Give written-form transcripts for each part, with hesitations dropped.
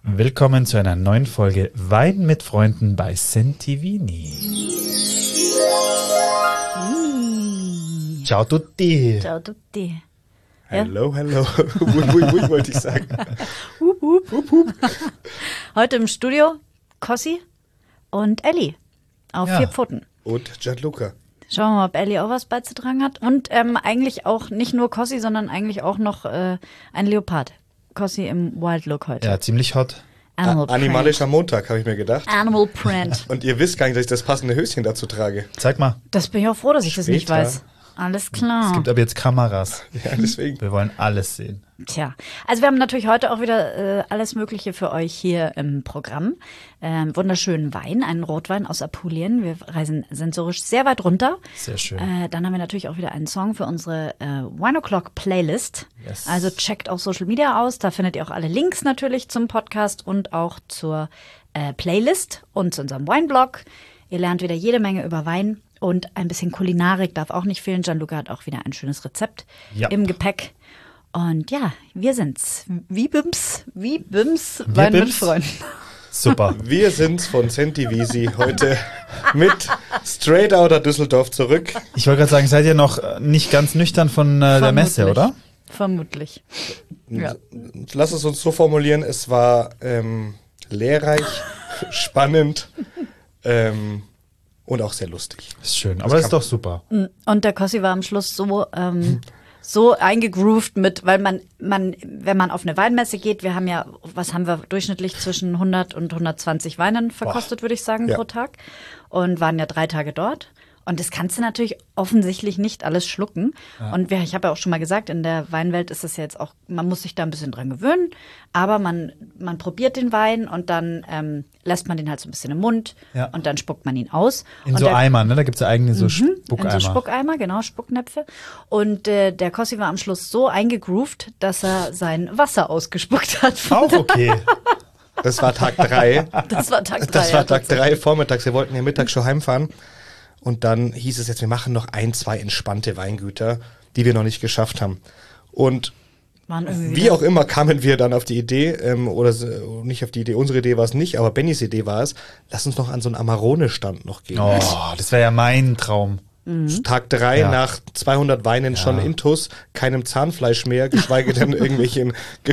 Willkommen zu einer neuen Folge Wein mit Freunden bei Sentivini. Ciao tutti. Ciao tutti. Hello, hello. Ui, wollte ich sagen. Heute im Studio Kossi und Elli auf 4 Pfoten. Und Gianluca. Schauen wir mal, ob Elli auch was beizutragen hat. Und eigentlich auch nicht nur Kossi, sondern eigentlich auch noch ein Leopard. Kossi im Wild Look heute. Ja, ziemlich hot. Animalischer Montag, habe ich mir gedacht. Animal Print. Und ihr wisst gar nicht, dass ich das passende Höschen dazu trage. Zeig mal. Das bin ich auch froh, dass ich das nicht Später. weiß. Alles klar. Es gibt aber jetzt Kameras. Ja, deswegen. Wir wollen alles sehen. Tja, also wir haben natürlich heute auch wieder alles Mögliche für euch hier im Programm. Wunderschönen Wein, einen Rotwein aus Apulien. Wir reisen sensorisch sehr weit runter. Sehr schön. Dann haben wir natürlich auch wieder einen Song für unsere Wine O'Clock Playlist. Yes. Also checkt auch Social Media aus. Da findet ihr auch alle Links natürlich zum Podcast und auch zur Playlist und zu unserem Wine-Blog. Ihr lernt wieder jede Menge über Wein. Und ein bisschen Kulinarik darf auch nicht fehlen. Gianluca hat auch wieder ein schönes Rezept im Gepäck. Und ja, wir sind's. Wie Bims, Wein mit Freunden. Super. Wir sind's von Sentivisi heute mit Straight Outta Düsseldorf zurück. Ich wollte gerade sagen, seid ihr noch nicht ganz nüchtern von der Messe, oder? Vermutlich. Ja. Lass es uns so formulieren, es war lehrreich, spannend und auch sehr lustig. Ist schön, aber ist doch super. Und der Kossi war am Schluss so eingegroovt mit, weil man, wenn man auf eine Weinmesse geht, wir haben ja, was haben wir durchschnittlich zwischen 100 und 120 Weinen verkostet, würde ich sagen, pro Tag. Und waren ja 3 Tage dort. Und das kannst du natürlich offensichtlich nicht alles schlucken. Ja. Und ich habe ja auch schon mal gesagt, in der Weinwelt ist es ja jetzt auch, man muss sich da ein bisschen dran gewöhnen. Aber man probiert den Wein und dann lässt man den halt so ein bisschen im Mund und dann spuckt man ihn aus. In und so Eimern, ne? Da gibt es ja eigene so Spuckeimer. In so Spuckeimer, genau, Spucknäpfe. Und der Kossi war am Schluss so eingegroovt, dass er sein Wasser ausgespuckt hat. Auch okay. Das war Tag 3. Das war Tag 3. Das war Tag 3 vormittags. Wir wollten ja mittags schon heimfahren. Und dann hieß es jetzt, wir machen noch 1, 2 entspannte Weingüter, die wir noch nicht geschafft haben. Und wie auch immer kamen wir dann auf die Idee, oder nicht auf die Idee, unsere Idee war es nicht, aber Bennys Idee war es, lass uns noch an so einen Amarone-Stand noch gehen. Oh, das wäre ja mein Traum. Tag 3 nach 200 Weinen schon intus, keinem Zahnfleisch mehr, geschweige denn irgendwelchen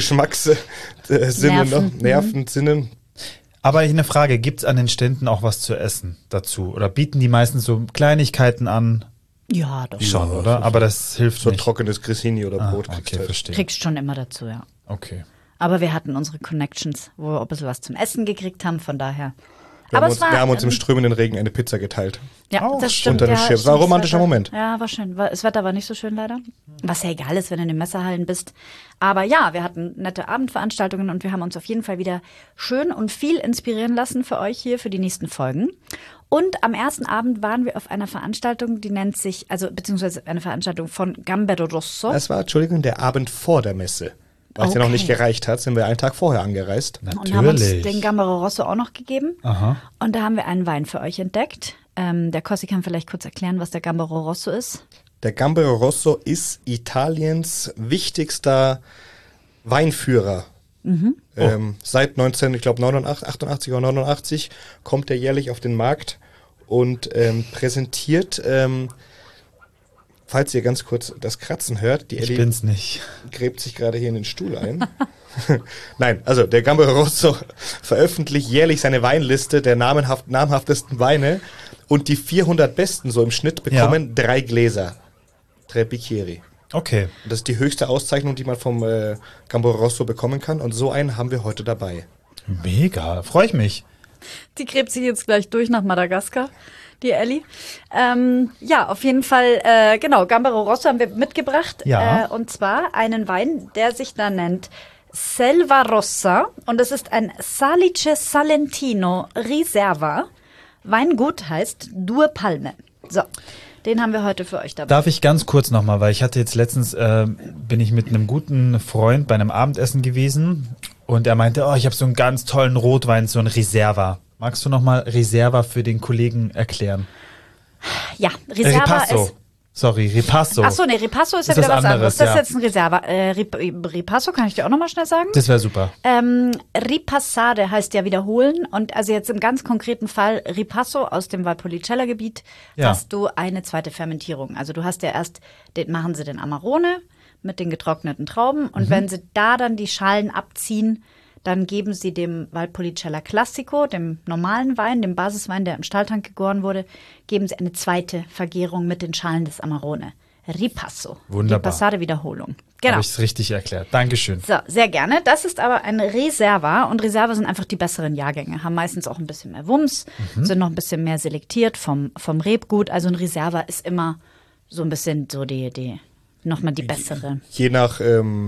Geschmackssinnen, Nervensinnen. Aber eine Frage, gibt's an den Ständen auch was zu essen dazu? Oder bieten die meistens so Kleinigkeiten an? Ja, doch. Schon, oder? Aber das hilft so nicht. trockenes Grissini oder Brot. Okay, verstehe. Kriegst schon immer dazu, ja. Okay. Aber wir hatten unsere Connections, wo wir ein bisschen was zum Essen gekriegt haben, von daher. Wir haben uns im strömenden Regen eine Pizza geteilt. Ja, Oh, das stimmt. unter dem Schirm. Das war ein romantischer Moment. Ja, war schön. Das Wetter war nicht so schön leider. Was ja egal ist, wenn du in den Messehallen bist. Aber ja, wir hatten nette Abendveranstaltungen und wir haben uns auf jeden Fall wieder schön und viel inspirieren lassen für euch hier für die nächsten Folgen. Und am ersten Abend waren wir auf einer Veranstaltung, die nennt sich, beziehungsweise eine Veranstaltung von Gambero Rosso. Das war, Entschuldigung, der Abend vor der Messe. Was ja noch nicht gereicht hat, sind wir einen Tag vorher angereist. Natürlich. Und haben uns den Gambero Rosso auch noch gegeben. Aha. Und da haben wir einen Wein für euch entdeckt. Der Kossi kann vielleicht kurz erklären, was der Gambero Rosso ist. Der Gambero Rosso ist Italiens wichtigster Weinführer. Seit 88 oder 89 kommt er jährlich auf den Markt und präsentiert, falls ihr ganz kurz das Kratzen hört, die Elli bin's nicht. gräbt sich gerade hier in den Stuhl ein. Nein, also der Gambero Rosso veröffentlicht jährlich seine Weinliste der namhaftesten Weine und die 400 besten so im Schnitt bekommen 3 Gläser. 3 Bicchieri. Okay. Und das ist die höchste Auszeichnung, die man vom Gambero Rosso bekommen kann und so einen haben wir heute dabei. Mega, freue ich mich. Die gräbt sich jetzt gleich durch nach Madagaskar, die Elli. Ja, auf jeden Fall, genau, Gambero Rosso haben wir mitgebracht. Ja. Und zwar einen Wein, der sich da nennt Selva Rossa. Und das ist ein Salice Salentino Riserva. Weingut heißt Due Palme. So, den haben wir heute für euch dabei. Darf ich ganz kurz nochmal, weil ich hatte jetzt letztens, bin ich mit einem guten Freund bei einem Abendessen gewesen und er meinte, ich habe so einen ganz tollen Rotwein, so ein Reserva. Magst du nochmal Reserva für den Kollegen erklären? Ja, Reserva Ripasso. ist... Sorry, Ripasso. Achso, nee, Ripasso ist ja wieder was anderes. Das ja. ist jetzt ein Reserva. Ripasso kann ich dir auch nochmal schnell sagen. Das wäre super. Ripassade heißt ja wiederholen. Und also jetzt im ganz konkreten Fall Ripasso aus dem Valpolicella-Gebiet hast du eine zweite Fermentierung. Also du hast ja erst, machen sie den Amarone mit den getrockneten Trauben. Und wenn sie da dann die Schalen abziehen, dann geben sie dem Valpolicella Classico, dem normalen Wein, dem Basiswein, der im Stahltank gegoren wurde, geben sie eine zweite Vergärung mit den Schalen des Amarone. Ripasso. Wunderbar. Ripassade-Wiederholung. Genau. Habe ich es richtig erklärt. Dankeschön. So, sehr gerne. Das ist aber ein Reserva. Und Reserva sind einfach die besseren Jahrgänge. Haben meistens auch ein bisschen mehr Wumms, sind noch ein bisschen mehr selektiert vom Rebgut. Also ein Reserva ist immer so ein bisschen so nochmal die bessere. Je nach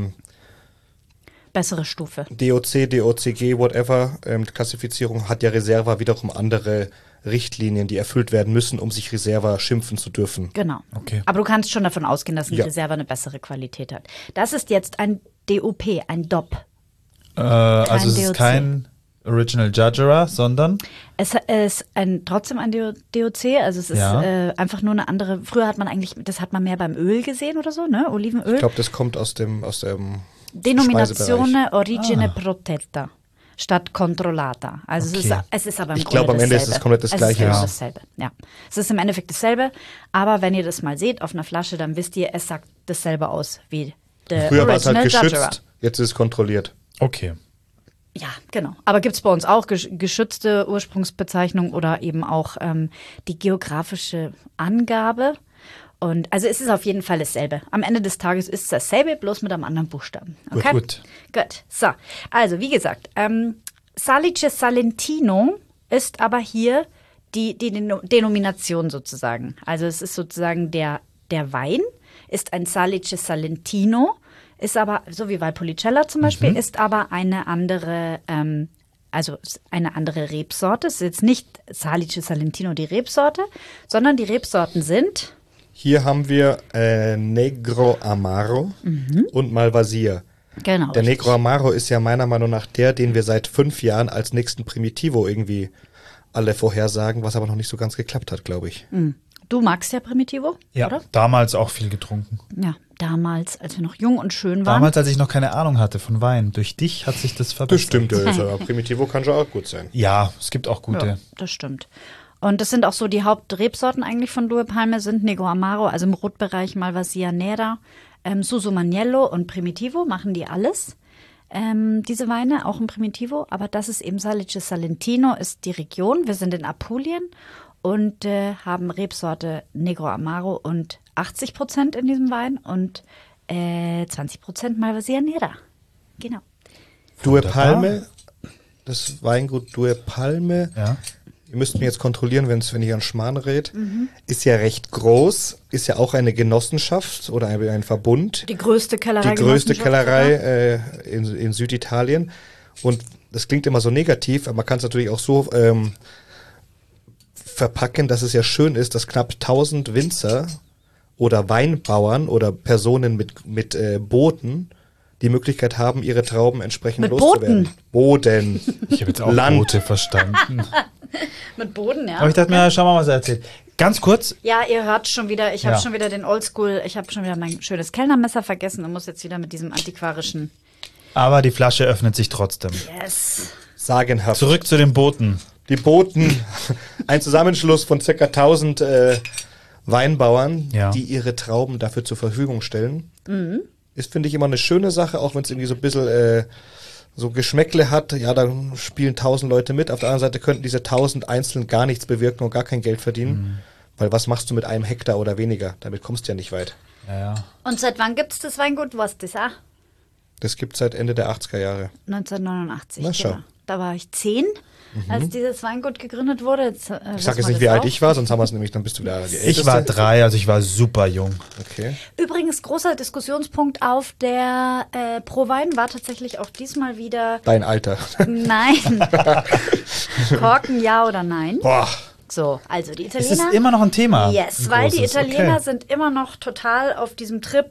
bessere Stufe. DOC, DOCG, whatever, Klassifizierung hat ja Reserva wiederum andere Richtlinien, die erfüllt werden müssen, um sich Reserva schimpfen zu dürfen. Genau. Okay. Aber du kannst schon davon ausgehen, dass ein Reserva eine bessere Qualität hat. Das ist jetzt ein DOP, ein DOP. Also es ist kein Original Judgera, sondern? Es ist trotzdem ein DOC, also es ist einfach nur eine andere, früher hat man eigentlich, das hat man mehr beim Öl gesehen oder so, ne? Olivenöl. Ich glaube, das kommt aus dem Denominazione Origine Protetta statt Controllata. Also es ist aber im Grunde glaube, am Ende ist es komplett das Gleiche. Es ist dasselbe. Ja. Es ist im Endeffekt dasselbe, aber wenn ihr das mal seht auf einer Flasche, dann wisst ihr, es sagt dasselbe aus wie der Früher war es halt Original geschützt, Judgera. jetzt ist es kontrolliert. Okay. Ja, genau. Aber gibt es bei uns auch geschützte Ursprungsbezeichnung oder eben auch die geografische Angabe. Und also es ist auf jeden Fall dasselbe. Am Ende des Tages ist es dasselbe, bloß mit einem anderen Buchstaben. Okay? Gut. Gut. So, also wie gesagt, Salice Salentino ist aber hier die Denomination sozusagen. Also es ist sozusagen der Wein ist ein Salice Salentino, ist aber, so wie Valpolicella zum Beispiel, ist aber eine andere, eine andere Rebsorte. Es ist jetzt nicht Salice Salentino die Rebsorte, sondern die Rebsorten sind... Hier haben wir Negro Amaro und Malvasia. Genau. Der Negro Amaro ist ja meiner Meinung nach den wir seit 5 Jahren als nächsten Primitivo irgendwie alle vorhersagen, was aber noch nicht so ganz geklappt hat, glaube ich. Du magst ja Primitivo, ja, oder? Damals auch viel getrunken. Ja, damals, als wir noch jung und schön waren. Damals, als ich noch keine Ahnung hatte von Wein. Durch dich hat sich das verbessert. Das stimmt, ja. Primitivo kann schon auch gut sein. Ja, es gibt auch gute. Ja, das stimmt. Und das sind auch so die Hauptrebsorten eigentlich von Due Palme sind Negro Amaro, also im Rotbereich Malvasia Nera, Suso Maniello und Primitivo machen die alles. Diese Weine, auch im Primitivo, aber das ist eben Salice Salentino, ist die Region. Wir sind in Apulien und haben Rebsorte Negro Amaro und 80% in diesem Wein und 20% Malvasia Nera. Genau. Due Palme, das Weingut Due Palme, ihr müsst mich jetzt kontrollieren, wenn ich an Schmarrn rede, ist ja recht groß, ist ja auch eine Genossenschaft oder ein Verbund. Die größte Kellerei. Die größte Kellerei in Süditalien. Und das klingt immer so negativ, aber man kann es natürlich auch so verpacken, dass es ja schön ist, dass knapp 1000 Winzer oder Weinbauern oder Personen mit Booten die Möglichkeit haben, ihre Trauben entsprechend mit loszuwerden. Boden. Ich habe jetzt auch Land. Boote verstanden. Mit Boden, ja. Aber ich dachte mir, schau mal, was er erzählt. Ganz kurz. Ja, ihr hört schon wieder, ich habe schon wieder den Oldschool, ich habe schon wieder mein schönes Kellnermesser vergessen und muss jetzt wieder mit diesem antiquarischen. Aber die Flasche öffnet sich trotzdem. Yes. Sagenhaft. Zurück zu den Booten. Die Boten, ein Zusammenschluss von ca. 1000 Weinbauern, die ihre Trauben dafür zur Verfügung stellen. Ist, finde ich, immer eine schöne Sache, auch wenn es irgendwie so ein bisschen so Geschmäckle hat. Ja, dann spielen 1000 Leute mit. Auf der anderen Seite könnten diese 1000 einzeln gar nichts bewirken und gar kein Geld verdienen. Weil was machst du mit einem Hektar oder weniger? Damit kommst du ja nicht weit. Ja. Und seit wann gibt es das Weingut? Was ist das? Das gibt es seit Ende der 80er Jahre. 1989. Na, schau. Genau. Da war ich 10, als dieses Weingut gegründet wurde. Jetzt, ich sage jetzt nicht, wie alt ich war, sonst haben wir es nämlich, dann bist du wieder die Älteste. Ich war 3, also ich war super jung. Okay. Übrigens, großer Diskussionspunkt auf der Pro-Wein war tatsächlich auch diesmal wieder... Dein Alter. Nein. Korken, ja oder nein? Boah. So, also die Italiener... Es ist immer noch ein Thema. Yes, weil die Italiener sind immer noch total auf diesem Trip...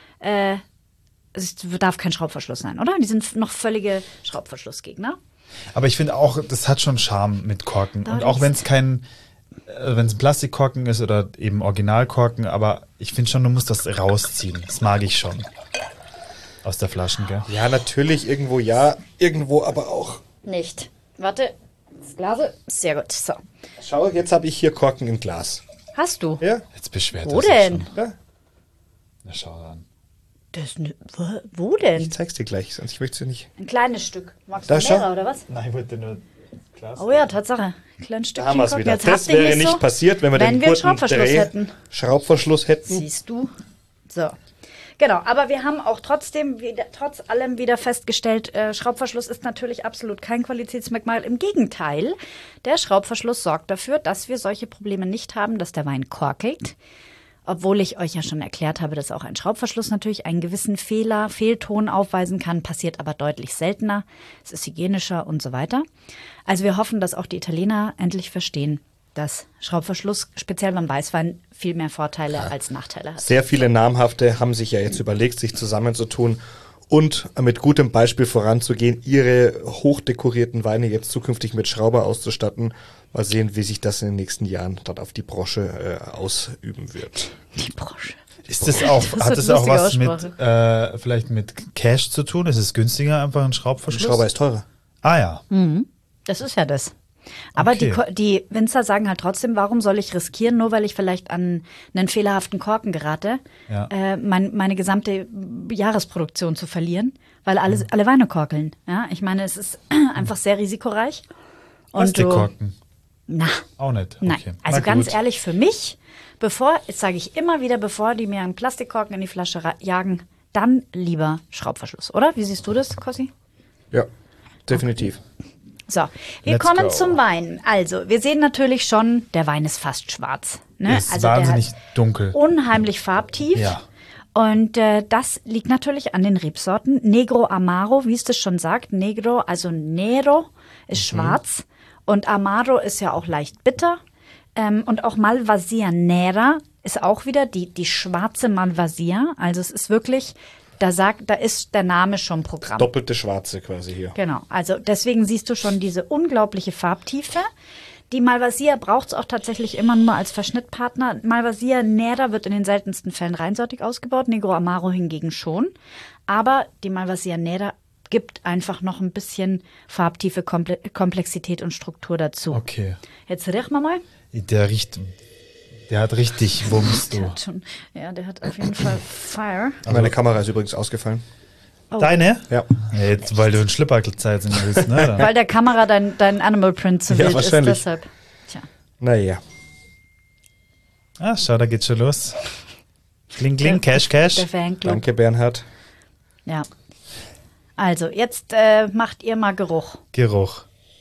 es darf kein Schraubverschluss sein, oder? Die sind noch völlige Schraubverschlussgegner. Aber ich finde auch, das hat schon Charme mit Korken. Und auch wenn es kein wenn es ein Plastikkorken ist oder eben Originalkorken, aber ich finde schon, du musst das rausziehen. Das mag ich schon. Aus der Flaschen, gell? Ja, natürlich, irgendwo ja, irgendwo aber auch. Nicht. Warte, das Glas. Sehr gut. So. Schau, jetzt habe ich hier Korken im Glas. Hast du? Ja? Jetzt beschwert Wo er sich denn? schon. Ja? Na, schau an. Wo denn? Ich zeig's dir gleich, sonst ich möchte es nicht. Ein kleines Stück. Magst Da du schau. mehrere, oder was? Nein, ich wollte nur Glas. Oh ja, Tatsache. Ein kleines Stückchen Da haben wir es Korken. wieder. Jetzt Das habt ihr wäre hier nicht so, passiert, wenn wir den wir einen guten Schraubverschluss hätten. Schraubverschluss hätten. Siehst du? So. Genau, aber wir haben auch trotzdem, trotz allem wieder festgestellt, Schraubverschluss ist natürlich absolut kein Qualitätsmerkmal. Im Gegenteil, der Schraubverschluss sorgt dafür, dass wir solche Probleme nicht haben, dass der Wein korkelt. Obwohl ich euch ja schon erklärt habe, dass auch ein Schraubverschluss natürlich einen gewissen Fehlton aufweisen kann, passiert aber deutlich seltener. Es ist hygienischer und so weiter. Also wir hoffen, dass auch die Italiener endlich verstehen, dass Schraubverschluss speziell beim Weißwein viel mehr Vorteile als Nachteile hat. Sehr viele Namhafte haben sich ja jetzt überlegt, sich zusammenzutun und mit gutem Beispiel voranzugehen, ihre hochdekorierten Weine jetzt zukünftig mit Schrauber auszustatten. Mal sehen, wie sich das in den nächsten Jahren dort auf die Branche ausüben wird. Die Branche. Ist das auch, Das hat wird das auch lustige was mit, vielleicht mit Cash zu tun? Ist es günstiger, einfach ein Der Schraubverschluss? Schrauber ist teurer. Ah ja. Das ist ja das. Aber Okay. die Winzer sagen halt trotzdem, warum soll ich riskieren, nur weil ich vielleicht an einen fehlerhaften Korken gerate, Ja. meine gesamte Jahresproduktion zu verlieren, weil alle Weine korkeln. Ja, ich meine, es ist einfach sehr risikoreich. Und Plastikkorken? Na, Auch nicht. nein. Okay. Also Na ganz gut. ehrlich, für mich, jetzt sage ich immer wieder, bevor die mir einen Plastikkorken in die Flasche jagen, dann lieber Schraubverschluss, oder? Wie siehst du das, Kossi? Ja, definitiv. So, wir Let's kommen go. zum Wein. Also, wir sehen natürlich schon, der Wein ist fast schwarz. Ne? Ist also wahnsinnig der hat dunkel. unheimlich farbtief. Ja. Und das liegt natürlich an den Rebsorten. Negro Amaro, wie es das schon sagt. Negro, also Nero, ist schwarz. Und Amaro ist ja auch leicht bitter. Und auch Malvasia Nera ist auch wieder die schwarze Malvasia. Also es ist wirklich, da ist der Name schon Programm. Doppelte Schwarze quasi hier. Genau, also deswegen siehst du schon diese unglaubliche Farbtiefe. Die Malvasia braucht es auch tatsächlich immer nur als Verschnittpartner. Malvasia Nera wird in den seltensten Fällen reinsortig ausgebaut, Negro Amaro hingegen schon. Aber die Malvasia Nera gibt einfach noch ein bisschen Farbtiefe, Komplexität und Struktur dazu. Okay. Jetzt riech mal. Der hat richtig Wumms, du. Der hat auf jeden Fall Fire. Meine Kamera ist übrigens ausgefallen. Oh. Deine? Ja. Ja, jetzt, weil du ein Schlipperkleid sehen willst, ne? Dann- Weil der Kamera dein Animal Print zu Ja, wild ist, wahrscheinlich. deshalb. Tja. Naja. Ah, schau, da geht's schon los. Kling, kling, Cash, Cash. Der Fanclub. Danke, Bernhard. Ja. Also, jetzt macht ihr mal Geruch. Geruch.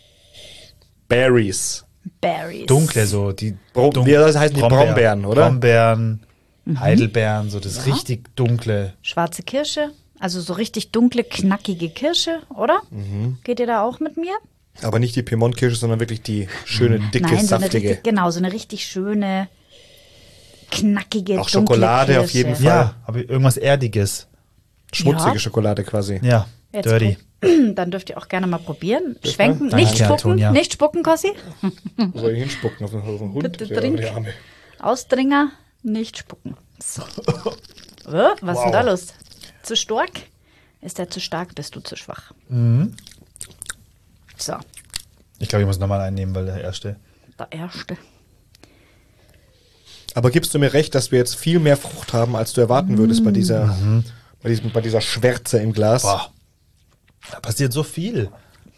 Berries. Berries. Dunkle, so die Wie das heißen die Brombeeren, oder? Brombeeren, Heidelbeeren, so das richtig dunkle. Schwarze Kirsche. Also so richtig dunkle, knackige Kirsche, oder? Geht ihr da auch mit mir? Aber nicht die Piemont-Kirsche, sondern wirklich die schöne, dicke, Nein, so eine saftige. richtig, genau, so eine richtig schöne, knackige, Auch dunkle Schokolade Kirsche. auf jeden Fall. Ja, aber irgendwas Erdiges. Schmutzige Ja. Schokolade quasi. Ja, Jetzt dirty. Dann dürft ihr auch gerne mal probieren. Schwenken, Danke, nicht spucken, Antonia. nicht spucken, Kossi. Wo soll ich hinspucken? Auf den Hund? Bitte Ja, trink. die Arme. Ausdringer, nicht spucken. So. Was ist denn da los? Zu stark? Ist der zu stark, bist du zu schwach. So, Ich glaube, ich muss nochmal einnehmen, weil der erste. der erste. Aber gibst du mir recht, dass wir jetzt viel mehr Frucht haben, als du erwarten würdest bei dieser, bei dieser Schwärze im Glas? Boah, da passiert so viel.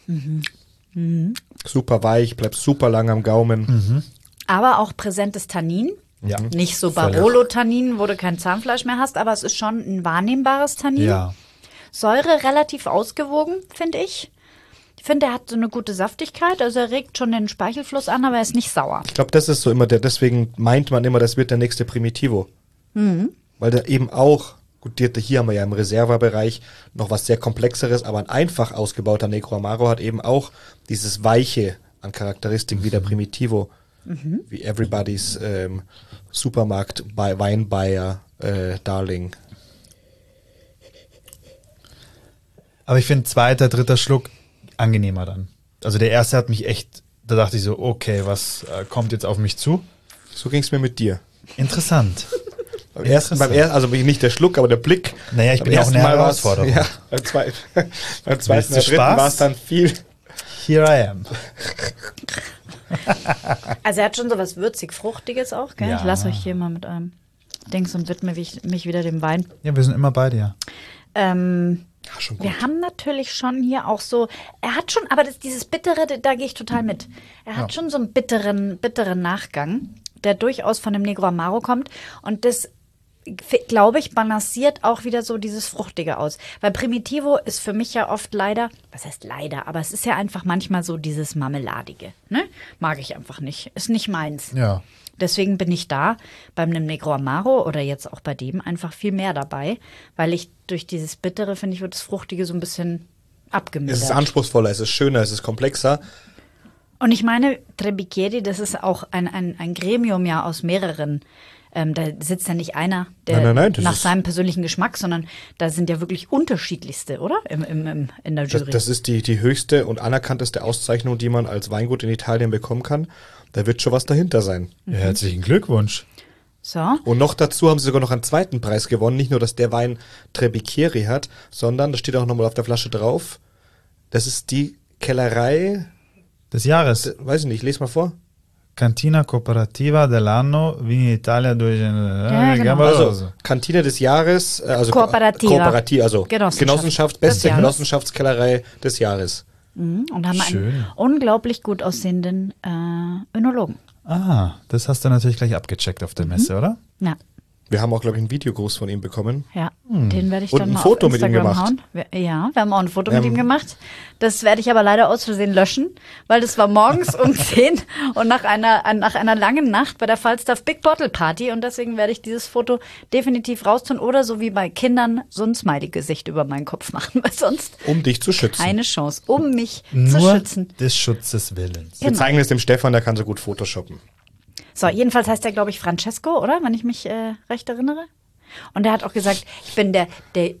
Super weich, bleibt super lang am Gaumen. Aber auch präsentes Tannin. Ja. Nicht so Völlig. Barolo-Tannin, wo du kein Zahnfleisch mehr hast, aber es ist schon ein wahrnehmbares Tannin. Ja. Säure relativ ausgewogen, finde ich. Ich finde, er hat so eine gute Saftigkeit, also er regt schon den Speichelfluss an, aber er ist nicht sauer. Ich glaube, das ist so immer deswegen meint man immer, das wird der nächste Primitivo. Weil der eben auch, gut, hier haben wir ja im Reserva-Bereich noch was sehr Komplexeres, aber ein einfach ausgebauter Negro Amaro hat eben auch dieses Weiche an Charakteristik wie der Primitivo. Wie Everybody's Supermarkt Weinbuyer Darling. Aber ich finde, zweiter, dritter Schluck angenehmer dann. Also der erste hat mich echt Da dachte ich so, okay, was kommt jetzt auf mich zu? So ging es mir mit dir. Interessant. Beim ersten, also nicht der Schluck, aber der Blick. Naja, ich bin ja auch eine Herausforderung. Ja, beim zweiten oder dritten war es dann viel. Here I am. Also er hat schon so was würzig-fruchtiges auch, gell? Ja. Ich lasse euch hier mal mit einem Dings und widme mich wieder dem Wein. Ja, wir sind immer bei dir. Schon gut. Wir haben natürlich schon hier auch so, er hat schon, aber dieses Bittere, da gehe ich total mit. Er hat schon so einen bitteren Nachgang, der durchaus von dem Negro Amaro kommt. Und das, glaube ich, balanciert auch wieder so dieses Fruchtige aus. Weil Primitivo ist für mich ja oft leider, was heißt leider, aber es ist ja einfach manchmal so dieses Marmeladige. Ne? Mag ich einfach nicht. Ist nicht meins. Ja. Deswegen bin ich da beim Negro Amaro oder jetzt auch bei dem einfach viel mehr dabei, weil ich durch dieses Bittere, finde ich, wird das Fruchtige so ein bisschen abgemildert. Es ist anspruchsvoller, es ist schöner, es ist komplexer. Und ich meine, Tre Bicchieri, das ist auch ein Gremium ja aus mehreren. Da sitzt ja nicht einer, der Nein, nach seinem persönlichen Geschmack, sondern da sind ja wirklich unterschiedlichste, oder? In der Jury. Das ist die höchste und anerkannteste Auszeichnung, die man als Weingut in Italien bekommen kann. Da wird schon was dahinter sein. Ja, herzlichen Glückwunsch. So. Und noch dazu haben sie sogar noch einen zweiten Preis gewonnen. Nicht nur, dass der Wein Tre Bicchieri hat, sondern, das steht auch nochmal auf der Flasche drauf, das ist die Kellerei Des Jahres. Weiß ich nicht, lese mal vor. Cantina Cooperativa dell'anno Vini Italia 2. Ja, genau. Also, Kantine des Jahres, also Kooperativa. Also Genossenschaft, beste Genossenschaftskellerei des Jahres. Und haben Schön. einen unglaublich gut aussehenden Önologen. Ah, das hast du natürlich gleich abgecheckt auf der Messe, oder? Ja. Wir haben auch, glaube ich, einen Videogruß von ihm bekommen. Ja, den werde ich Und dann ein mal Foto auf mit ihm Instagram gemacht. hauen. Ja, wir haben auch ein Foto mit ihm gemacht. Das werde ich aber leider aus Versehen löschen, weil das war morgens um 10 und nach einer langen Nacht bei der Falstaff Big Bottle Party und deswegen werde ich dieses Foto definitiv raustun oder so wie bei Kindern so ein Smiley-Gesicht über meinen Kopf machen, weil sonst Um dich zu schützen. keine Chance, um mich zu Nur schützen. des Schutzes Willens. Wir zeigen es dem Stefan, der kann so gut Photoshoppen. So, jedenfalls heißt er, glaube ich, Francesco, oder? Wenn ich mich recht erinnere. Und er hat auch gesagt, ich bin der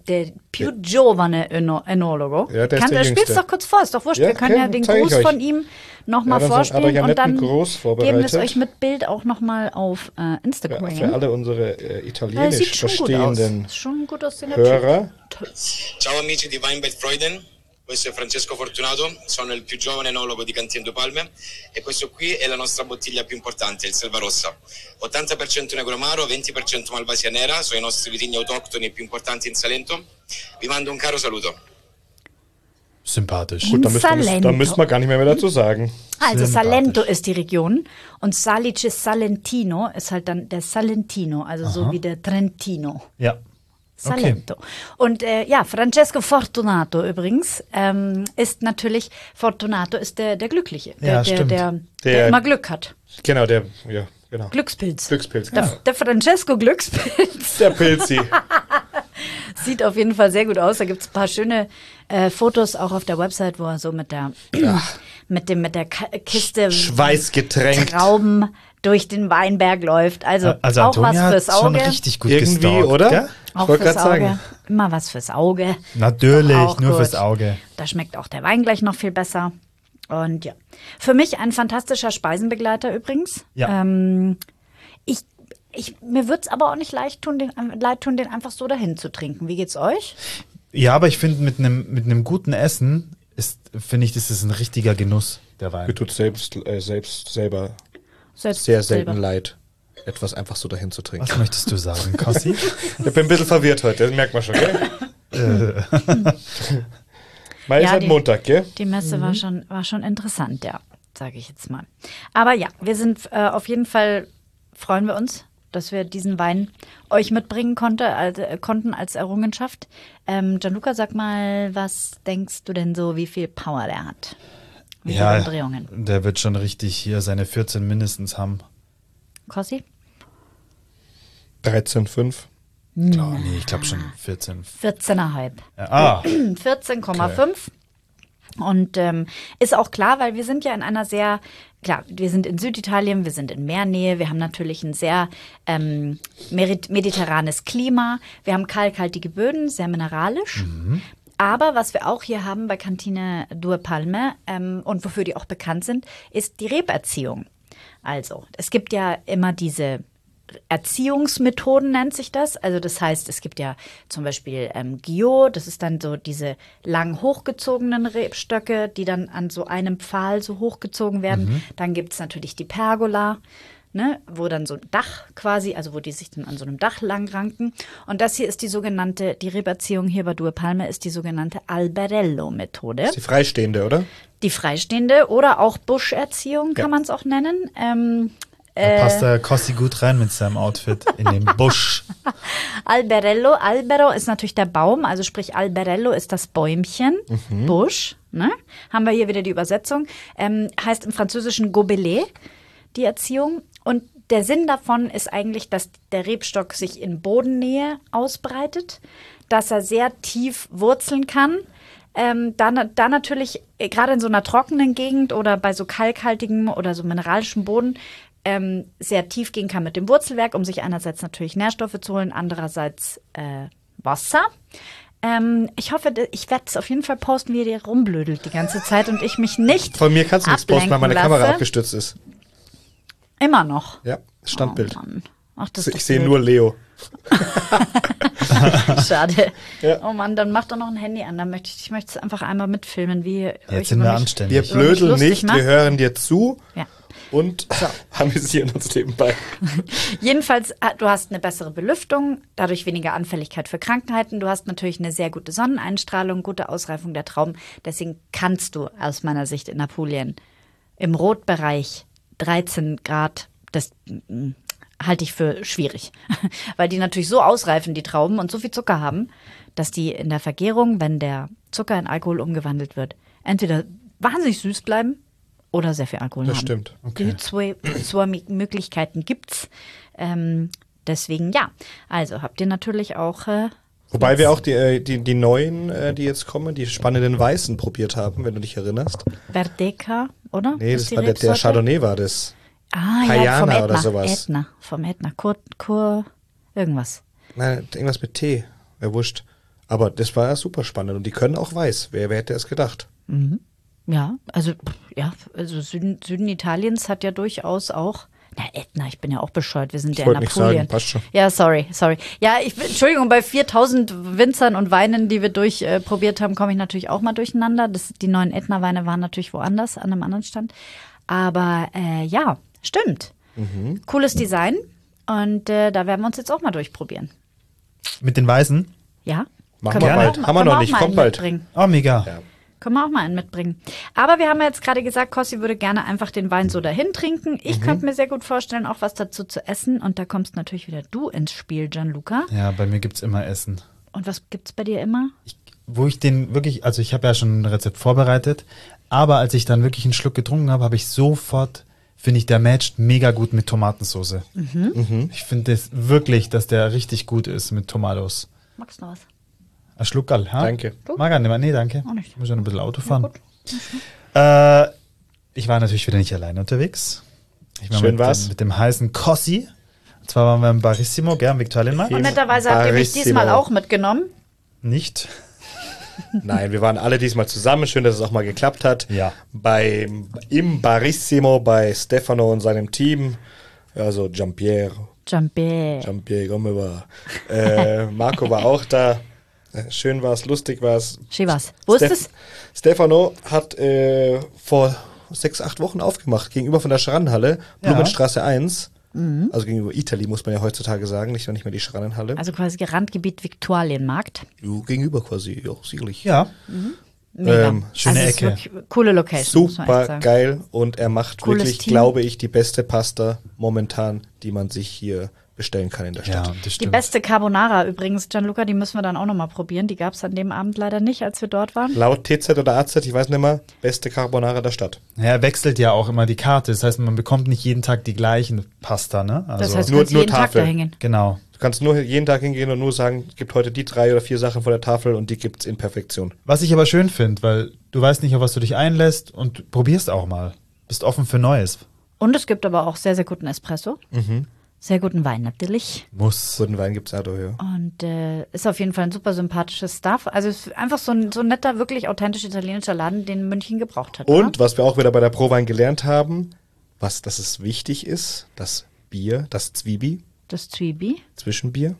più giovane Enologo. Ja, der ist der Spiel's Jüngste. doch kurz vor, ist doch wurscht. Ja, wir können okay, ja den zeig ich Gruß euch. von ihm nochmal Ja, dann hat er vorspielen ja und netten dann Gruß vorbereitet. geben wir es euch mit Bild auch nochmal auf Instagram. Ja, für alle unsere Sieht italienisch schon gut aus. verstehenden Ist schon gut aussehender Hörer. Ciao amici di Weinbeit Freuden, questo è Francesco Fortunato, sono il più giovane enologo di Cantina Due Palme e questo qui è la nostra bottiglia più importante, il Selva Rossa. 80% Negro Amaro, 20% Malvasia Nera, sono i nostri vitigni autoctoni più importanti in Salento. Vi mando un caro saluto. Sympathisch. Gut, dann Salento. müssen wir gar nicht mehr dazu sagen. Also Sympathisch. Salento ist die Region und Salice Salentino ist halt dann der Salentino, also so wie der Trentino. Ja. Salento. Und Francesco Fortunato übrigens ist natürlich, Fortunato ist der Glückliche, Ja, stimmt. der immer Glück hat. Genau, genau. Glückspilz. Glückspilz. Der Francesco Glückspilz Der Pilzi. sieht auf jeden Fall sehr gut aus. Da gibt es ein paar schöne Fotos auch auf der Website, wo er so mit der Kiste Schweißgetränkt. Trauben durch den Weinberg läuft. Also auch Antonia was fürs hat schon Auge. richtig gut Irgendwie, gestalkt, oder? Gell? Auch wollte fürs grad Auge. sagen. Immer was fürs Auge. Natürlich, Auch nur gut. fürs Auge. Da schmeckt auch der Wein gleich noch viel besser. Und ja, für mich ein fantastischer Speisenbegleiter übrigens. Ja. Mir würde es aber auch nicht leid tun, den einfach so dahin zu trinken. Wie geht's euch? Ja, aber ich finde, mit einem guten Essen finde ich, das ist ein richtiger Genuss, der Wein. Mir tut selbst selber Selbst sehr selten selber. leid, etwas einfach so dahin zu trinken. Was möchtest du sagen, Kossi? Ich bin ein bisschen verwirrt heute, das merkt man schon, gell? Mal ist halt Montag, gell? Die Messe war schon interessant, ja, sage ich jetzt mal. Aber ja, wir sind auf jeden Fall, freuen wir uns, dass wir diesen Wein euch mitbringen konnten als Errungenschaft. Gianluca, sag mal, was denkst du denn so, wie viel Power der hat? Wie viele Ja, Umdrehungen? der wird schon richtig hier seine 14 mindestens haben. Kossi? 13,5. Ich glaube schon 14. 14,5. Ja, 14,5. Und ist auch klar, weil wir sind ja in einer sehr, klar, wir sind in Süditalien, wir sind in Meernähe, wir haben natürlich ein sehr mediterranes Klima, wir haben kalkhaltige Böden, sehr mineralisch. Aber was wir auch hier haben bei Kantine Due Palme und wofür die auch bekannt sind, ist die Reberziehung. Also, es gibt ja immer diese Erziehungsmethoden, nennt sich das. Also das heißt, es gibt ja zum Beispiel Guillot, das ist dann so diese lang hochgezogenen Rebstöcke, die dann an so einem Pfahl so hochgezogen werden. Dann gibt es natürlich die Pergola, ne, wo dann so ein Dach quasi, also wo die sich dann an so einem Dach lang ranken. Und das hier ist die sogenannte, die Reberziehung hier bei Due Palme ist die sogenannte Alberello-Methode. Das ist die freistehende, oder? Die freistehende oder auch Buscherziehung kann man es auch nennen. Da passt der Cossi gut rein mit seinem Outfit in den Busch. Alberello, Albero ist natürlich der Baum, also sprich Alberello ist das Bäumchen, Busch, ne? Haben wir hier wieder die Übersetzung. Heißt im Französischen Gobelet, die Erziehung. Und der Sinn davon ist eigentlich, dass der Rebstock sich in Bodennähe ausbreitet, dass er sehr tief wurzeln kann. Dann natürlich, gerade in so einer trockenen Gegend oder bei so kalkhaltigem oder so mineralischem Boden, sehr tief gehen kann mit dem Wurzelwerk, um sich einerseits natürlich Nährstoffe zu holen, andererseits Wasser. Ich hoffe, ich werde es auf jeden Fall posten, wie ihr rumblödelt die ganze Zeit und ich mich nicht Von mir kannst du nichts posten, weil meine lasse. Kamera abgestürzt ist. Immer noch? Ja, Standbild. Oh Mann. Ach, das ist Ich doch sehe blöd. nur Leo. Schade. Ja. Oh Mann, dann mach doch noch ein Handy an. Dann ich möchte es einfach einmal mitfilmen, wie ihr euch Jetzt sind wir über mich- anständig. Wir Über mich blödeln lustig nicht, macht. wir hören dir zu Ja. und amüsieren uns nebenbei. Jedenfalls, du hast eine bessere Belüftung, dadurch weniger Anfälligkeit für Krankheiten. Du hast natürlich eine sehr gute Sonneneinstrahlung, gute Ausreifung der Trauben. Deswegen kannst du aus meiner Sicht in Apulien im Rotbereich 13 Grad, das halte ich für schwierig. Weil die natürlich so ausreifen, die Trauben, und so viel Zucker haben, dass die in der Vergärung, wenn der Zucker in Alkohol umgewandelt wird, entweder wahnsinnig süß bleiben oder sehr viel Alkohol Das haben. stimmt. Die zwei Möglichkeiten gibt's. Deswegen ja. Also habt ihr natürlich auch. Wobei wir auch die neuen, die jetzt kommen, die spannenden Weißen probiert haben, wenn du dich erinnerst. Verdeca, oder? Nee, Ist das die war der Rebsorte? Chardonnay war das. Ah, ja, Hayana vom Ätna. oder sowas. Vom Ätna. Kur, irgendwas. Nein, irgendwas mit Tee. Wäre wurscht. Aber das war ja super spannend und die können auch weiß. Wer hätte es gedacht? Ja, also Süden Italiens hat ja durchaus auch. Na, Ätna, ich bin ja auch bescheuert. Wir sind ja in wollte nicht Apulien. sagen, passt schon. Ja, sorry. Ja, Entschuldigung, bei 4000 Winzern und Weinen, die wir durchprobiert haben, komme ich natürlich auch mal durcheinander. Die neuen Ätna-Weine waren natürlich woanders, an einem anderen Stand. Aber ja, stimmt. Cooles Design. Und da werden wir uns jetzt auch mal durchprobieren. Mit den Weißen? Ja? Machen Können wir auch bald. mal- Haben wir können noch auch nicht, mal kommt einen bald. mitbringen. Oh, mega. Ja. Können wir auch mal einen mitbringen. Aber wir haben ja jetzt gerade gesagt, Kossi würde gerne einfach den Wein so dahin trinken. Ich könnte mir sehr gut vorstellen, auch was dazu zu essen. Und da kommst natürlich wieder du ins Spiel, Gianluca. Ja, bei mir gibt's immer Essen. Und was gibt's bei dir immer? Wo ich den wirklich, also ich habe ja schon ein Rezept vorbereitet, aber als ich dann wirklich einen Schluck getrunken habe, habe ich sofort, finde ich, der matcht mega gut mit Tomatensauce. Ich finde das wirklich, dass der richtig gut ist mit Tomatos. Magst du noch was? Ein Schluckerl, ha? Danke. Mag er nicht mehr? Nee, danke. Auch nicht. Ich muss ja noch ein bisschen Auto fahren. gut. Ich war natürlich wieder nicht alleine unterwegs. Ich war Schön mit, war's. mit dem heißen Cossi. Und zwar waren wir im Barissimo, gell, am Viktualienmarkt. Und netterweise habt ihr mich Barissimo. diesmal auch mitgenommen. Nicht. Nein, wir waren alle diesmal zusammen. Schön, dass es auch mal geklappt hat. Ja. Im Barissimo bei Stefano und seinem Team. Also Giampiero, come va. Marco war auch da. Schön war es, lustig war es. Schivas. Wo ist es? Stefano hat vor 6-8 Wochen aufgemacht, gegenüber von der Schrannenhalle, Ja. Blumenstraße 1. Also gegenüber Italy, muss man ja heutzutage sagen, nicht mehr die Schrannenhalle. Also quasi Randgebiet Viktualienmarkt. Gegenüber quasi, ja, sicherlich. Ja. Mega. schöne also es ist Ecke. wirklich coole Location, muss man echt Super sagen. geil und er macht Cooles wirklich, Team. glaube ich, die beste Pasta momentan, die man sich hier bestellen kann in der Ja, Stadt. das Die stimmt. beste Carbonara übrigens, Gianluca, die müssen wir dann auch nochmal probieren. Die gab es an dem Abend leider nicht, als wir dort waren. Laut TZ oder AZ, ich weiß nicht mehr, beste Carbonara der Stadt. Ja, er wechselt ja auch immer die Karte. Das heißt, man bekommt nicht jeden Tag die gleichen Pasta, ne? Also, Das heißt, du nur- kannst nur jeden Tag Tafel. da hingehen. genau. Du kannst nur jeden Tag hingehen und nur sagen, es gibt heute die 3 oder 4 Sachen vor der Tafel und die gibt's in Perfektion. Was ich aber schön finde, weil du weißt nicht, auf was du dich einlässt und probierst auch mal. Bist offen für Neues. Und es gibt aber auch sehr, sehr guten Espresso. Sehr guten Wein natürlich. Muss. Guten Wein gibt's auch, ja. Und ist auf jeden Fall ein super sympathisches Stuff. Also es ist einfach so ein netter, wirklich authentisch italienischer Laden, den München gebraucht hat. Und was wir auch wieder bei der Prowein gelernt haben, dass es wichtig ist, das Bier, das Zwiebel, das Zwiebel. Zwischenbier,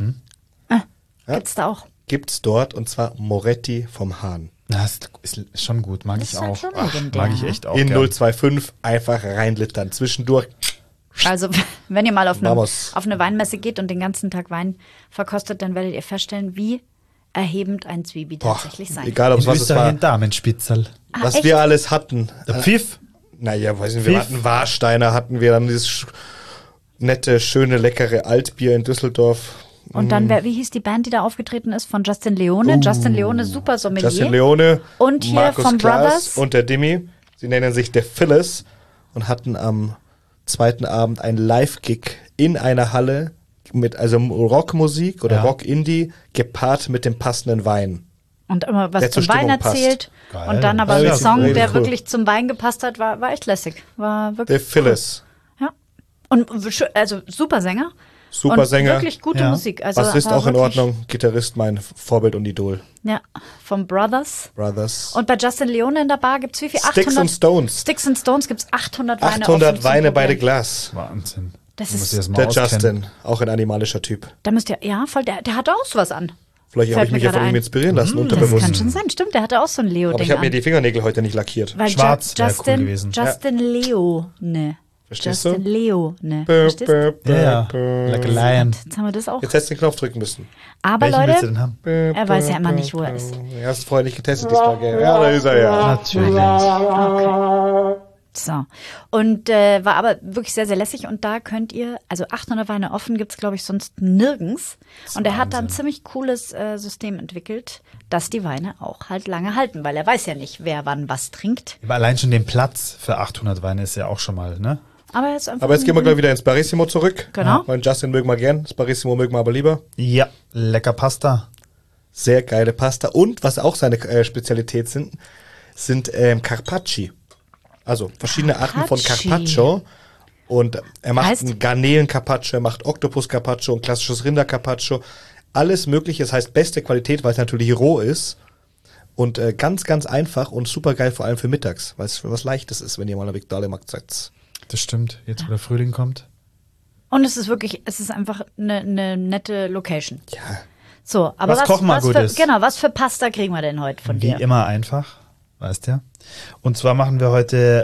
Gibt's da auch. gibt's dort und zwar Moretti vom Hahn. Das ist schon gut, mag ich ist halt auch. schon legendär, Mag ich ne? echt auch. In gern. 025 einfach reinlittern. Zwischendurch. Also wenn ihr mal auf Vamos. eine Weinmesse geht und den ganzen Tag Wein verkostet, dann werdet ihr feststellen, wie erhebend ein Zwiebel tatsächlich sein kann. Egal, ob In was es Österreich war, ein Damenspitzel. was echt? wir alles hatten. Der Pfiff. Naja, weiß nicht, wir Pfiff. hatten Warsteiner, hatten wir dann dieses nette, schöne, leckere Altbier in Düsseldorf. Und dann, wie hieß die Band, die da aufgetreten ist? Von Justin Leone. Justin Leone, super Sommelier. Justin Leone, Und hier Markus vom Klaas Brothers. und der Dimi. Sie nennen sich The Phyllis und hatten am zweiten Abend einen Live-Gig in einer Halle mit Rockmusik oder Ja. Rock-Indie gepaart mit dem passenden Wein. Und immer was Der zur zum Wein Stimmung passt. erzählt. Geil. Und dann aber Ja, ein Song, richtig der cool. wirklich zum Wein gepasst hat, war echt lässig. War The wirklich Phyllis. cool. Ja. Und also super Sänger. Super und Sänger. wirklich gute Ja. Musik. Also Bassist war auch in wirklich- Ordnung. Gitarrist mein Vorbild und Idol. Ja, vom Brothers. Brothers. Und bei Justin Leone in der Bar gibt's wie viel? Sticks and Stones. Sticks and Stones gibt's 800 Weine. 800 offen zum Weine bei The Probieren. Glas. Wahnsinn. Das Da muss ist- ich erst mal Der auskennen. Justin, auch ein animalischer Typ. Da müsst ihr, ja, voll, der hatte auch sowas an. Vielleicht habe Fällt ich mir mich ja gerade von ihm ein. inspirieren lassen, Das unterbewusst. kann schon sein, stimmt, der hatte auch so ein Leo-Ding Aber ich habe an. mir die Fingernägel heute nicht lackiert. Weil Schwarz wär cool gewesen. Justin Leone. Verstehst Justin du? Leone. Verstehst du? Ja, like a lion. Jetzt haben wir das auch. Jetzt hättest du den Knopf drücken müssen. Aber Welchen willst du Leute, denn haben? er weiß ja immer nicht, wo er ist. Er hast vorher nicht getestet diesmal, gell? Ja, da ist er ja. Natürlich. So. Und war aber wirklich sehr, sehr lässig. Und da könnt ihr, also 800 Weine offen gibt's glaube ich, sonst nirgends. Und er hat da ein ziemlich cooles System entwickelt, dass die Weine auch halt lange halten. Weil er weiß ja nicht, wer wann was trinkt. Aber allein schon den Platz für 800 Weine ist ja auch schon mal, ne? Aber er ist einfach Aber jetzt gehen wir gleich wieder ins Barissimo zurück. Genau. Weil Justin mögen wir gern, das Barissimo mögen wir aber lieber. Ja, lecker Pasta. Sehr geile Pasta. Und was auch seine Spezialität sind Carpacci. Also verschiedene Arten von Carpacci. Carpaccio. Und er macht Heißt- einen Garnelen-Carpaccio, er macht Oktopus-Carpaccio, ein klassisches Rinder-Carpaccio. Alles mögliche, das heißt beste Qualität, weil es natürlich roh ist. Und ganz, ganz einfach und super geil, vor allem für mittags, weil es was Leichtes ist, wenn ihr mal eine Victorle-Markt seid. Das stimmt, jetzt wo der Frühling kommt. Und es ist einfach eine nette Location. Ja. So, aber Was kochen wir Gutes? was für Pasta kriegen wir denn heute von Wie dir? immer einfach, weißt ja. Und zwar machen wir heute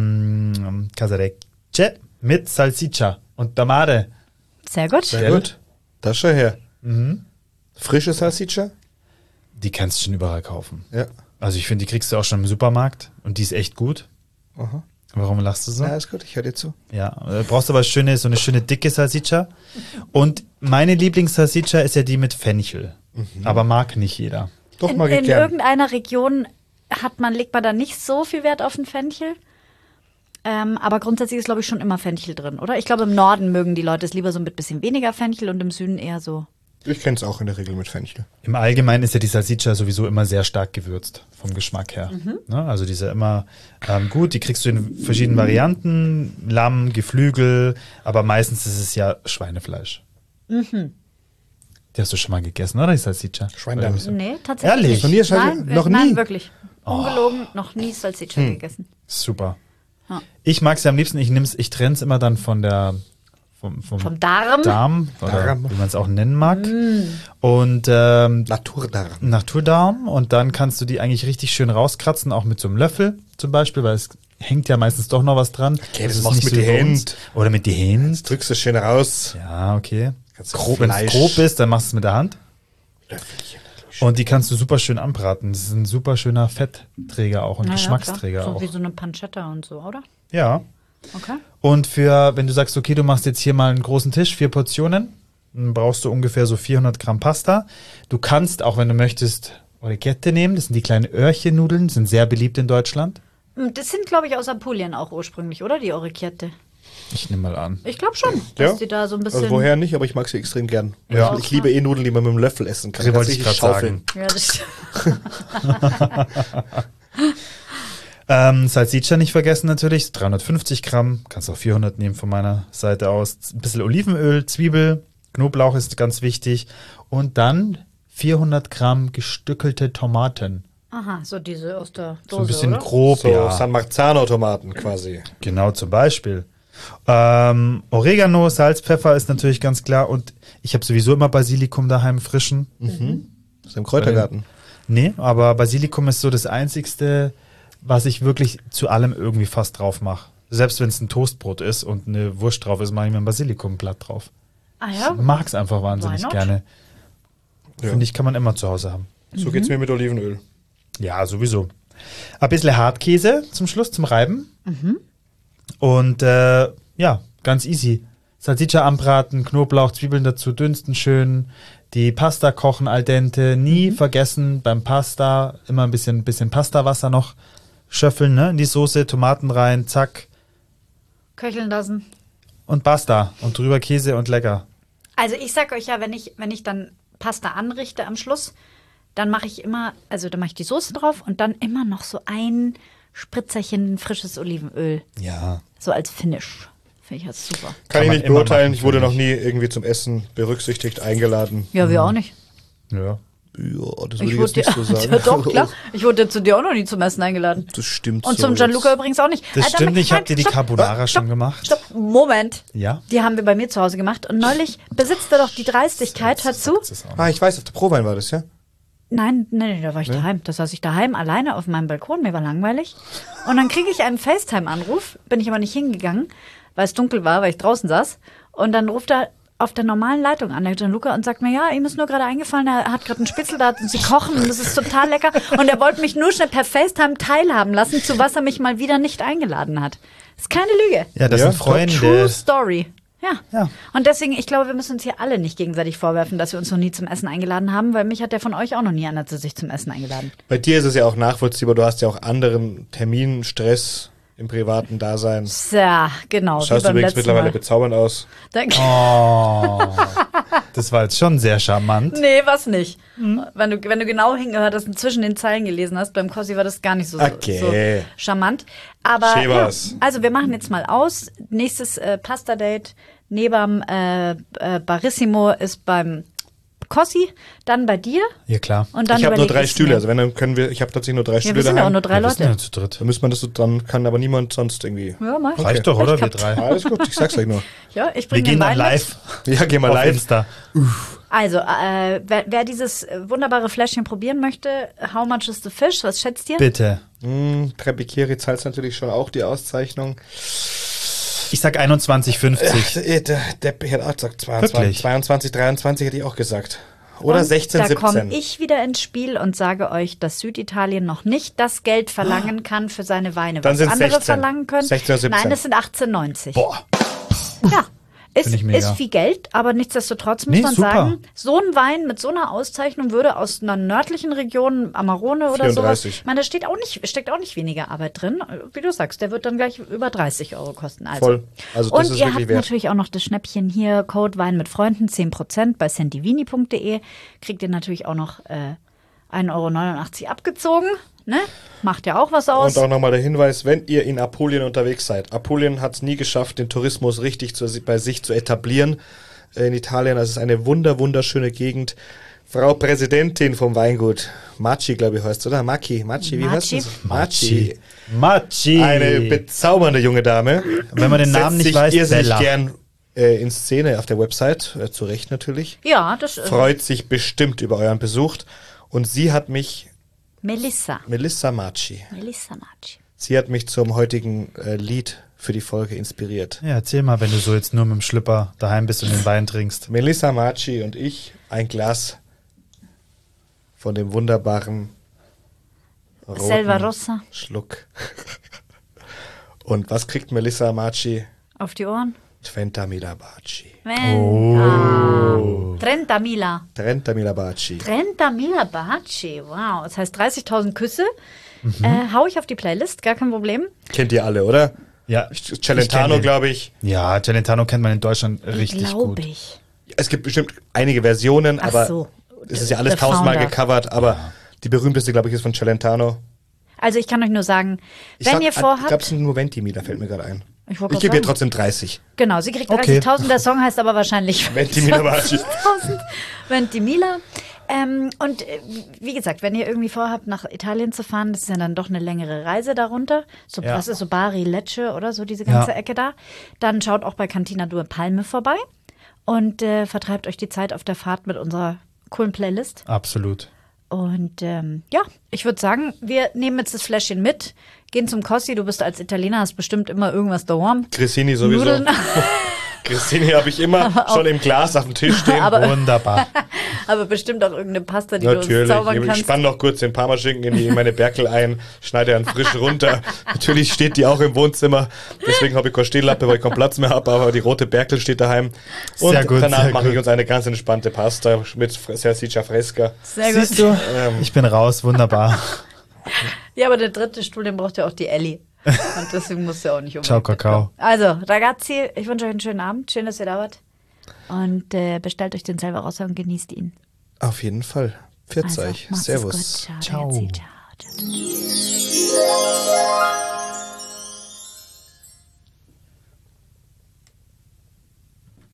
Casarecce mit Salsiccia und Tamare. Sehr gut. Sehr gut. Das schon her. Frische Salsiccia? Die kannst du schon überall kaufen. Ja. Also ich finde, die kriegst du auch schon im Supermarkt und die ist echt gut. Aha. Warum lachst du so? Ja, ist gut, ich höre dir zu. Ja, brauchst aber so eine schöne dicke Salsiccia. Und meine Lieblings-Salsiccia ist ja die mit Fenchel. Aber mag nicht jeder. Doch, In mag ich gern. irgendeiner Region legt man da nicht so viel Wert auf den Fenchel. Aber grundsätzlich ist, glaube ich, schon immer Fenchel drin, oder? Ich glaube, im Norden mögen die Leute es lieber so mit bisschen weniger Fenchel und im Süden eher so. Ich kenne es auch in der Regel mit Fenchel. Im Allgemeinen ist ja die Salsiccia sowieso immer sehr stark gewürzt, vom Geschmack her. Ne? Also die ist ja immer gut, die kriegst du in verschiedenen Varianten, Lamm, Geflügel, aber meistens ist es ja Schweinefleisch. Die hast du schon mal gegessen, oder? Die Salsiccia? Schweindarm. Oder? Nee, tatsächlich. Ehrlich? nicht. Von dir, Schalke? Nein, Noch nein, nie? wirklich. Ungelogen, noch nie Salsiccia gegessen. Super. Ja. Ich mag es ja am liebsten, ich trenne es immer dann vom Vom Darm. Darm, oder Darm. wie man es auch nennen mag. Mm. Und Naturdarm. Naturdarm und dann kannst du die eigentlich richtig schön rauskratzen, auch mit so einem Löffel zum Beispiel, weil es hängt ja meistens doch noch was dran. Okay, das ist machst nicht du mit so die wie bei uns. Hand. Oder mit die Hände. Drückst du schön raus. Ja, okay. Kannst du Wenn es Fleisch- grob ist, dann machst du es mit der Hand. Löffelchen. Und die kannst du super schön anbraten. Das ist ein super schöner Fettträger auch und Ja, Geschmacksträger klar. So auch. wie so eine Pancetta und so, oder? Ja. Okay. Und wenn du sagst, okay, du machst jetzt hier mal einen großen Tisch, 4 Portionen, dann brauchst du ungefähr so 400 Gramm Pasta. Du kannst, auch wenn du möchtest, Orecchiette nehmen. Das sind die kleinen Öhrchennudeln, sind sehr beliebt in Deutschland. Das sind, glaube ich, aus Apulien auch ursprünglich, oder? Die Orecchiette. Ich nehme mal an. Ich glaube schon, dass die da so ein bisschen. Also woher nicht, aber ich mag sie extrem gern. Ja. Ich liebe Nudeln, die man mit dem Löffel essen kann. Das wollte Kannst ich richtig gerade sagen. Ja, das Salsiccia nicht vergessen natürlich, 350 Gramm, kannst auch 400 nehmen von meiner Seite aus. Ein bisschen Olivenöl, Zwiebel, Knoblauch ist ganz wichtig. Und dann 400 Gramm gestückelte Tomaten. Aha, so diese aus der Dose, So ein bisschen oder? grob, So ja. San Marzano-Tomaten quasi. Genau, zum Beispiel. Oregano, Salz, Pfeffer ist natürlich ganz klar. Und ich habe sowieso immer Basilikum daheim, frischen. Das ist im Kräutergarten. Nee, aber Basilikum ist so das Einzigste, was ich wirklich zu allem irgendwie fast drauf mache. Selbst wenn es ein Toastbrot ist und eine Wurst drauf ist, mache ich mir ein Basilikumblatt drauf. Ah ja? Ich mag es einfach wahnsinnig Why not? gerne. Ja. Finde ich, kann man immer zu Hause haben. So geht's mir mit Olivenöl. Ja, sowieso. Ein bisschen Hartkäse zum Schluss, zum Reiben. Und ja, ganz easy. Salsiccia anbraten, Knoblauch, Zwiebeln dazu dünsten schön. Die Pasta kochen al dente. Nie vergessen, beim Pasta immer ein bisschen Pastawasser noch schöffeln, ne? In die Soße, Tomaten rein, zack. Köcheln lassen. Und basta. Und drüber Käse und lecker. Also ich sag euch ja, wenn ich dann Pasta anrichte am Schluss, dann mache ich die Soße drauf und dann immer noch so ein Spritzerchen frisches Olivenöl. Ja. So als Finish. Finde ich das super. Kann ich man nicht immer beurteilen. machen, Ich wurde finde noch nie irgendwie zum Essen berücksichtigt, eingeladen. Ja, wir auch nicht. Ja. Ja, das würde Ich ich wurde jetzt nicht so sagen. ja, doch, klar. Ich wurde zu dir auch noch nie zum Essen eingeladen. Das stimmt Und so zum Gianluca jetzt. übrigens auch nicht. Das Alter, stimmt nicht. nein, Habt ihr die stopp, Carbonara schon stopp, gemacht? Stopp, Moment. Ja? Die haben wir bei mir zu Hause gemacht. Und neulich besitzt er doch die Dreistigkeit, hör zu. Das ist auch Ah, ich weiß, auf der Prowein war das, ja? Nein, da war ich daheim. Da saß ich daheim alleine auf meinem Balkon. Mir war langweilig. Und dann kriege ich einen FaceTime-Anruf. Bin ich aber nicht hingegangen, weil es dunkel war, weil ich draußen saß. Und dann ruft er auf der normalen Leitung an, der Gianluca, und sagt mir, ja, ihm ist nur gerade eingefallen, er hat gerade einen Spitzel da und sie kochen und das ist total lecker. Und er wollte mich nur schnell per FaceTime teilhaben lassen, zu was er mich mal wieder nicht eingeladen hat. Das ist keine Lüge. Ja, das Ja, sind Freunde. True Story. Ja. Ja. Und deswegen, ich glaube, wir müssen uns hier alle nicht gegenseitig vorwerfen, dass wir uns noch nie zum Essen eingeladen haben, weil mich hat der von euch auch noch nie einer zu sich zum Essen eingeladen. Bei dir ist es ja auch nachvollziehbar, du hast ja auch anderen Termin, Stress im privaten Dasein. Ja, genau. Schaust wie beim übrigens letzten mittlerweile Mal. bezaubernd aus. Danke. Oh. Das war jetzt schon sehr charmant. Nee, was nicht. Wenn du genau hingehört hast und zwischen den Zeilen gelesen hast, beim Kossi war das gar nicht so Okay. charmant. Aber Schön ja, war's. also wir machen jetzt mal aus. Nächstes Pasta-Date neben Barissimo ist beim Kossi, dann bei dir. Ja, klar. Und dann Ich habe nur überleg 3 ich's Stühle, mir. also wenn, dann können wir, ich habe tatsächlich nur 3 Ja, Stühle wir sind ja auch daheim. nur 3 Wir sind ja Leute. zu dritt. Dann müsste man das so, dann kann aber niemand sonst irgendwie. Ja, mach ich. Reicht doch, oder? Wir Ich hab- drei. Alles gut, ich sag's euch nur. Ja, ich Wir bringe gehen den dann Wein live Ja, geh mal auf live. Insta. Also, wer dieses wunderbare Fläschchen probieren möchte, how much is the fish? Was schätzt ihr? Bitte. Trepikieri zahlt natürlich schon auch die Auszeichnung. Ich sag 21,50. Der Depp, ich hätte auch gesagt 22, Wirklich? 22, 23 hätte ich auch gesagt. Oder Und 16, da 17. komme ich wieder ins Spiel und sage euch, dass Süditalien noch nicht das Geld verlangen kann für seine Weine, Dann was sind's andere 16. verlangen können. 16 oder 17. Nein, es sind 18,90. Boah. Ja, ist, Find ich mega. ist viel Geld, aber nichtsdestotrotz muss Nee, man super. sagen, so ein Wein mit so einer Auszeichnung würde aus einer nördlichen Region, Amarone oder sowas, 34. ich meine, da steckt auch nicht weniger Arbeit drin. Wie du sagst, der wird dann gleich über 30 € kosten. Also. Voll. Also das Und ist ihr wirklich habt wert. natürlich auch noch das Schnäppchen hier, Code Wein mit Freunden, 10% bei santivini.de. Kriegt ihr natürlich auch noch 1,89 € abgezogen. Ne? Macht ja auch was aus. Und auch nochmal der Hinweis, wenn ihr in Apulien unterwegs seid. Apulien hat es nie geschafft, den Tourismus richtig bei sich zu etablieren in Italien. Das ist eine wunderschöne Gegend. Frau Präsidentin vom Weingut, Maci, glaube ich, heißt, oder? Maci, wie heißt Maci. es? Maci. Machi. Eine bezaubernde junge Dame. Wenn man den Namen nicht weiß, ihr sich Bella. gern in Szene auf der Website, zu Recht natürlich. Ja, das Freut sich bestimmt über euren Besuch. Und sie hat mich, Melissa Maci, Maci. sie hat mich zum heutigen Lied für die Folge inspiriert. Ja, erzähl mal, wenn du so jetzt nur mit dem Schlüpper daheim bist und den Wein trinkst. Melissa Maci und ich ein Glas von dem wunderbaren roten Selva Rossa. Schluck. Und was kriegt Melissa Maci? Auf die Ohren. 30.000 baci. Oh. 30.000. 30.000 baci. 30.000 Baci. Wow. Das heißt 30.000 Küsse. Hau ich auf die Playlist, gar kein Problem. Kennt ihr alle, oder? Ja. Celentano, glaube ich. Ja, Celentano kennt man in Deutschland richtig Glaube gut. ich. Es gibt bestimmt einige Versionen, Ach aber so. es ist ja alles The tausendmal Founder. gecovert, aber die berühmteste, glaube ich, ist von Celentano. Also ich kann euch nur sagen, wenn ihr vorhabt... Ich glaube, es sind nur Ventimiglia, fällt mir gerade ein. Ich gebe ihr trotzdem 30. Genau, sie kriegt 30.000. Der Song heißt aber wahrscheinlich Ventimiglia. 20.000 Ventimiglia. Und wie gesagt, wenn ihr irgendwie vorhabt, nach Italien zu fahren, das ist ja dann doch eine längere Reise darunter. So, was ist so Bari, Lecce oder so, diese ganze Ecke da. Dann schaut auch bei Cantina Due Palme vorbei und vertreibt euch die Zeit auf der Fahrt mit unserer coolen Playlist. Absolut. Und ich würde sagen, wir nehmen jetzt das Fläschchen mit, gehen zum Costi. Du bist als Italiener, hast bestimmt immer irgendwas daheim. Grissini sowieso. Nudeln. Grissini habe ich immer schon im Glas auf dem Tisch stehen. Wunderbar. Aber bestimmt auch irgendeine Pasta, die du uns zaubern kannst. Ich spann noch kurz den Parmaschinken in meine Berkel ein, schneide dann frisch runter. Natürlich steht die auch im Wohnzimmer. Deswegen habe ich keine Stehlampe, weil ich keinen Platz mehr habe. Aber die rote Berkel steht daheim. Und sehr gut, danach mache ich gut. uns eine ganz entspannte Pasta mit Salsiccia Fresca. Sehr gut. Siehst du, ich bin raus, wunderbar. Ja, aber der dritte Stuhl, den braucht ja auch die Ellie. Und deswegen musst du auch nicht Ciao, Kakao. Also, Ragazzi, ich wünsche euch einen schönen Abend. Schön, dass ihr da wart. Und bestellt euch den selber raus und genießt ihn. Auf jeden Fall. Pfiat euch. macht's Servus. gut. Ciao. Ciao. Ciao.